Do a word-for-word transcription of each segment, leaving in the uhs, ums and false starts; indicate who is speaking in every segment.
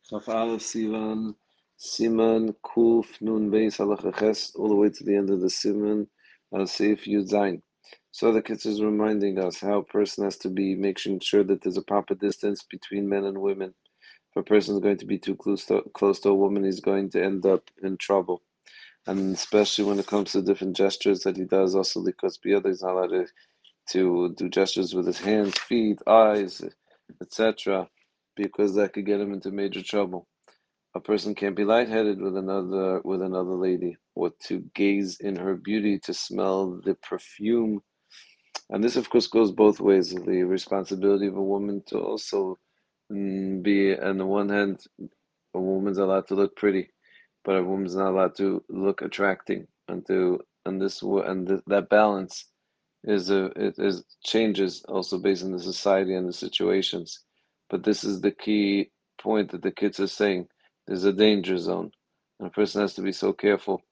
Speaker 1: Chaf Aleph Sivan, Siman Kuf Nun Beis Halacha Ches, all the way to the end of the Siman, uh, Seif Yud Zayin. So the Kitzur is reminding us how a person has to be making sure that there's a proper distance between men and women. If a person is going to be too close to, close to a woman, he's going to end up in trouble. And especially when it comes to different gestures that he does, also because Biyada is not allowed to, to do gestures with his hands, feet, eyes, et cetera, because that could get him into major trouble. A person can't be lightheaded with another with another lady, or to gaze in her beauty, to smell the perfume. And this, of course, goes both ways. The responsibility of a woman to also mm, be, on the one hand, a woman's allowed to look pretty, but a woman's not allowed to look attracting, and to and this and th that balance is a it is changes also based on the society and the situations. But this is the key point that the kids are saying. There's a danger zone, and a person has to be so careful.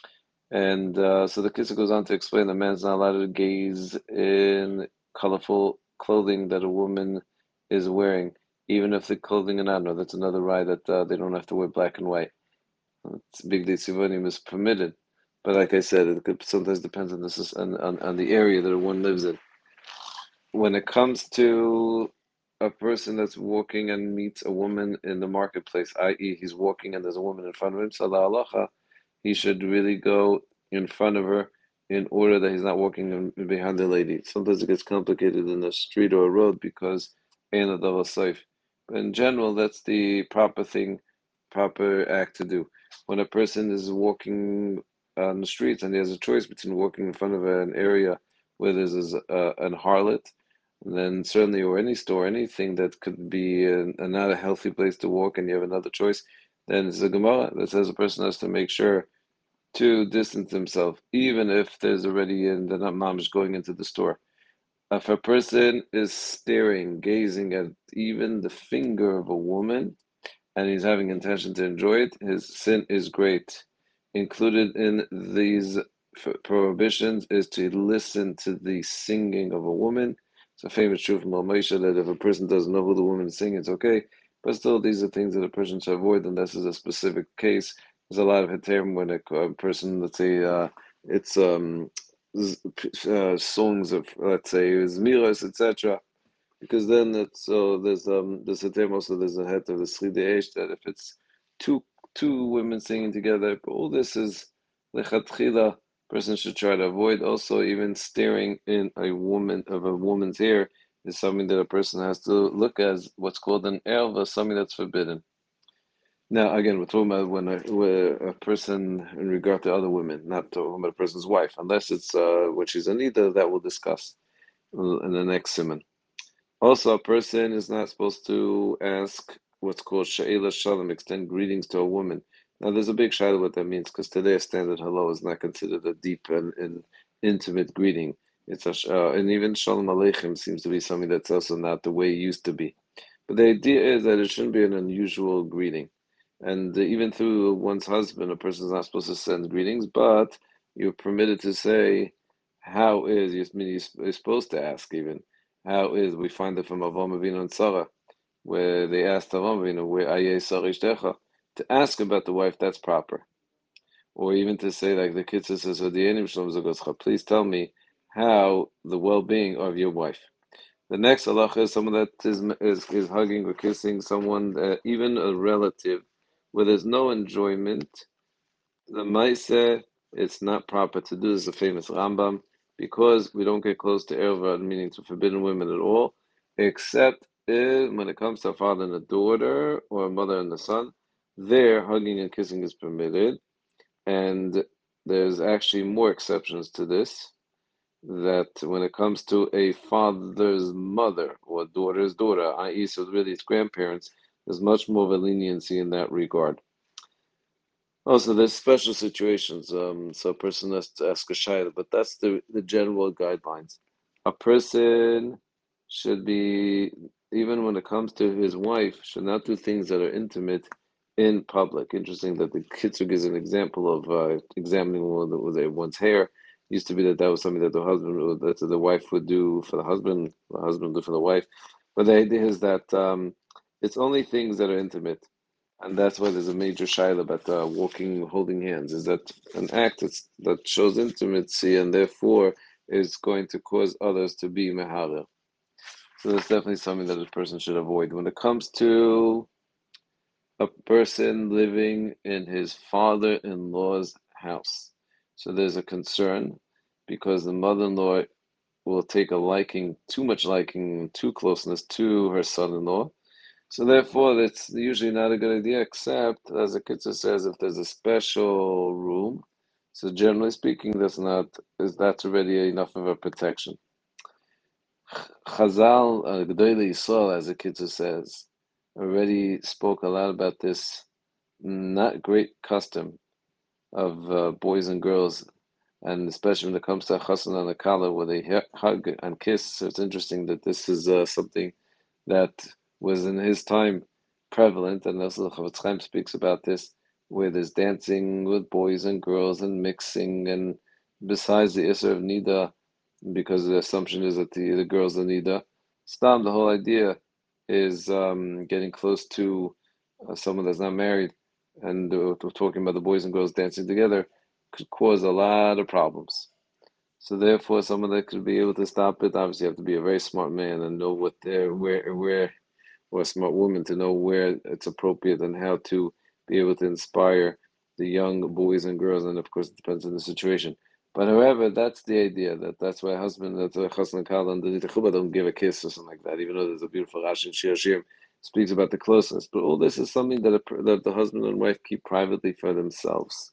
Speaker 1: And uh, so the kids goes on to explain that man's not allowed to gaze in colorful clothing that a woman is wearing, even if the clothing and honor. That's another right that uh, they don't have to wear black and white. It's big sivonim is permitted, but like I said, it could, sometimes depends on the on, on, on the area that one lives in. When it comes to a person that's walking and meets a woman in the marketplace, that is, he's walking and there's a woman in front of him, salah halacha, he should really go in front of her in order that he's not walking behind the lady. Sometimes it gets complicated in a street or a road because ain't a double safe. But in general, that's the proper thing, proper act to do. When a person is walking on the streets and he has a choice between walking in front of an area where there's a, an harlot, then certainly, or any store, anything that could be a, a not a healthy place to walk, and you have another choice, then it's a Gemara that says a person has to make sure to distance himself, even if there's already in the mamish going into the store. If a person is staring, gazing at even the finger of a woman, and he's having intention to enjoy it, his sin is great. Included in these prohibitions is to listen to the singing of a woman. It's a famous truth from Moshe that if a person doesn't know who the woman is singing, it's okay. But still, these are things that a person should avoid unless it's a specific case. There's a lot of heterim when a, a person, let's say, uh, it's um, uh, songs of, let's say, zmiras, et cetera, because then it's so there's um there's a term also there's a head of the Sridei that if it's two two women singing together, but all this is lechatchila, person should try to avoid. Also, even staring in a woman of a woman's hair is something that a person has to look as what's called an erva, something that's forbidden. Now, again, we're talking about when a, where a person in regard to other women, not talking about a person's wife, unless it's uh, when she's Anita, that we'll discuss in the next simon. Also, a person is not supposed to ask what's called she'ela shalom, extend greetings to a woman. Now, there's a big shadow what that means, because today a standard hello is not considered a deep and, and intimate greeting. It's a uh, and even shalom aleichem seems to be something that's also not the way it used to be. But the idea is that it shouldn't be an unusual greeting, and uh, even through one's husband, a person is not supposed to send greetings, but you're permitted to say, "How is?" You mean you're supposed to ask even. How is, we find it from Avraham Avinu and Sarah, where they asked Avraham Avinu, "Where Aye Sarah Ishtecha?" To ask about the wife, that's proper. Or even to say, like the Kitzur says, "Hodienim Shalom Zogoscha," please tell me how the well-being of your wife. The next halacha is someone that is, is, is hugging or kissing someone, uh, even a relative, where there's no enjoyment. The Maaseh, it's not proper to do. This is a famous Rambam, because we don't get close to Erva, meaning to forbidden women at all, except if, when it comes to a father and a daughter, or a mother and a son, there hugging and kissing is permitted. And there's actually more exceptions to this, that when it comes to a father's mother or daughter's daughter, that is, so really its grandparents, there's much more of a leniency in that regard. Also, there's special situations, um, so a person has to ask a shayla, but that's the, the general guidelines. A person should be, even when it comes to his wife, should not do things that are intimate in public. Interesting that the Kitzur gives an example of uh, examining one with one's hair. Used to be that that was something that the husband, would, that the wife would do for the husband, the husband would do for the wife. But the idea is that um, it's only things that are intimate. And that's why there's a major shaila about uh, walking, holding hands. Is that an act that's, that shows intimacy and therefore is going to cause others to be meharer. So that's definitely something that a person should avoid. When it comes to a person living in his father-in-law's house, so there's a concern because the mother-in-law will take a liking, too much liking, too closeness to her son-in-law. So therefore, it's usually not a good idea, except, as the Kitzur says, if there's a special room. So generally speaking, that's not is that's already enough of a protection. Chazal, uh, Gedolei Yisrael, as the Kitzur says, already spoke a lot about this not great custom of uh, boys and girls, and especially when it comes to chassan and akala, where they hug and kiss. So it's interesting that this is uh, something that was in his time prevalent, and also the Chofetz Chaim speaks about this, where there's dancing with boys and girls and mixing, and besides the Isser of Nida, because the assumption is that the, the girls are Nida, Stam, the whole idea is um, getting close to uh, someone that's not married, and uh, talking about the boys and girls dancing together could cause a lot of problems. So therefore, someone that could be able to stop it, obviously, you have to be a very smart man and know what they're where where, or a smart woman to know where it's appropriate and how to be able to inspire the young boys and girls. And of course, it depends on the situation. But however, that's the idea that that's why a husband, that's why chassan kala underneath the chuppah don't give a kiss or something like that. Even though there's a beautiful Rashi in Shir Shirim speaks about the closeness, but all this is something that a, that the husband and wife keep privately for themselves.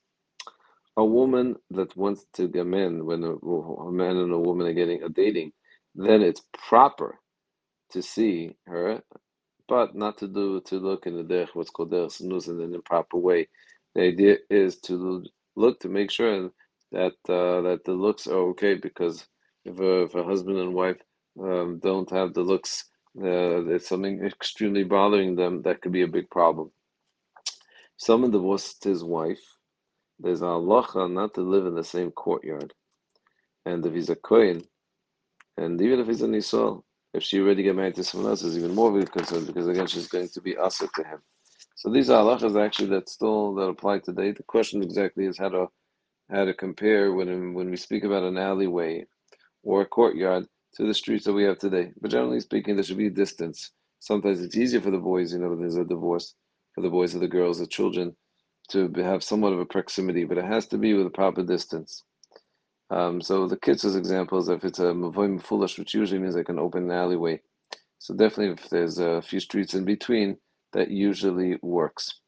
Speaker 1: A woman that wants to get men, when a, a man and a woman are getting a dating, then it's proper to see her, but not to do to look in the derech, what's called derech snus, in an improper way. The idea is to look to make sure that uh, that the looks are okay, because if a, if a husband and wife um, don't have the looks, uh, there's something extremely bothering them that could be a big problem. Someone divorced his wife. There's a halacha not to live in the same courtyard. And if he's a Kohen, and even if he's an Yisrael, if she already get married to someone else, is even more of a concern, because again, she's going to be asa to him. So these are halachas actually that still that apply today. The question exactly is how to how to compare when when we speak about an alleyway or a courtyard to the streets that we have today. But generally speaking, there should be a distance. Sometimes it's easier for the boys, you know, when there's a divorce, for the boys or the girls, the children, to have somewhat of a proximity, but it has to be with a proper distance. Um, so the kitz's example is if it's a mavoy mefullash, which usually means like an open alleyway. So definitely, if there's a few streets in between, that usually works.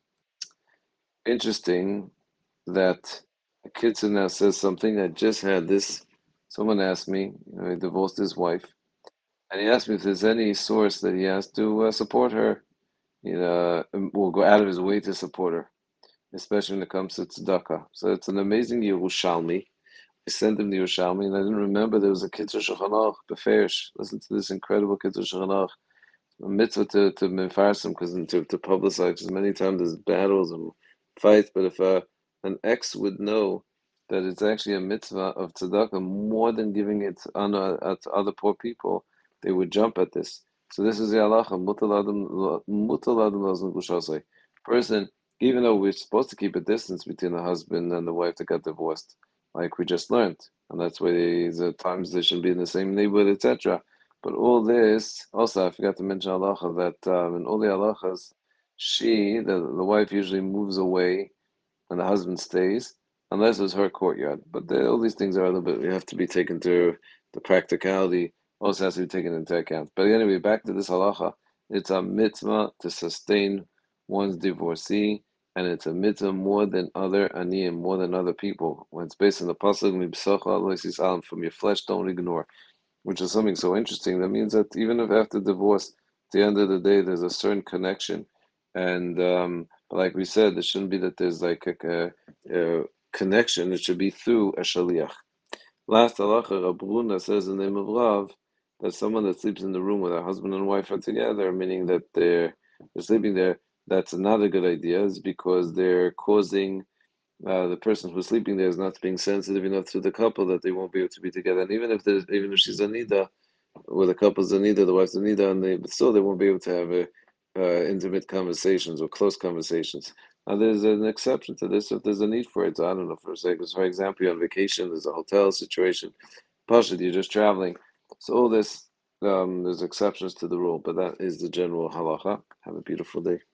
Speaker 1: Interesting that a kitz now says something. I just had this. Someone asked me, you know, he divorced his wife, and he asked me if there's any source that he has to uh, support her. You know, will go out of his way to support her, especially when it comes to tzedakah. So it's an amazing Yerushalmi. I sent him the Yerushalmi, and I didn't remember there was a Kitzur Shulchan Aruch, Beferish. Listen to this incredible Kitzur Shulchan Aruch. A mitzvah to to mefarsim, because to to publicize, because many times there's battles and fights. But if uh, an ex would know that it's actually a mitzvah of tzedakah more than giving it on uh, uh, to other poor people, they would jump at this. So this is the halacha. Mutal adam mutal adam lazon gushasei. Person, even though we're supposed to keep a distance between the husband and the wife that got divorced, like we just learned, and that's why the times they shouldn't be in the same neighborhood, et cetera. But all this, also, I forgot to mention halacha that um, in all the halachas, she, the, the wife, usually moves away and the husband stays, unless it's her courtyard. But the, all these things are a little bit, we have to be taken to the practicality, also has to be taken into account. But anyway, back to this halacha. It's a mitzvah to sustain one's divorcee, and it's a mitzvah more than other aniyim, more than other people. When it's based on the pasuk, from your flesh, don't ignore, which is something so interesting. That means that even if after divorce, at the end of the day, there's a certain connection, and um, but like we said, it shouldn't be that there's like a, a, a connection. It should be through a shaliach. Last halacha, Rab Bruna says in the name of Rav that someone that sleeps in the room where their husband and wife are together, meaning that they're they're sleeping there, that's not a good idea. Is because they're causing uh, the person who's sleeping there is not being sensitive enough to the couple that they won't be able to be together. And even if there's, even if she's a nida, or the couple's a nida, the wife's a nida, and they, but still they won't be able to have a, uh, intimate conversations or close conversations. Now, there's an exception to this if there's a need for it. So I don't know, for for example, you're on vacation, there's a hotel situation, Pashut, you're just traveling. So all this, um, there's exceptions to the rule, but that is the general halacha. Have a beautiful day.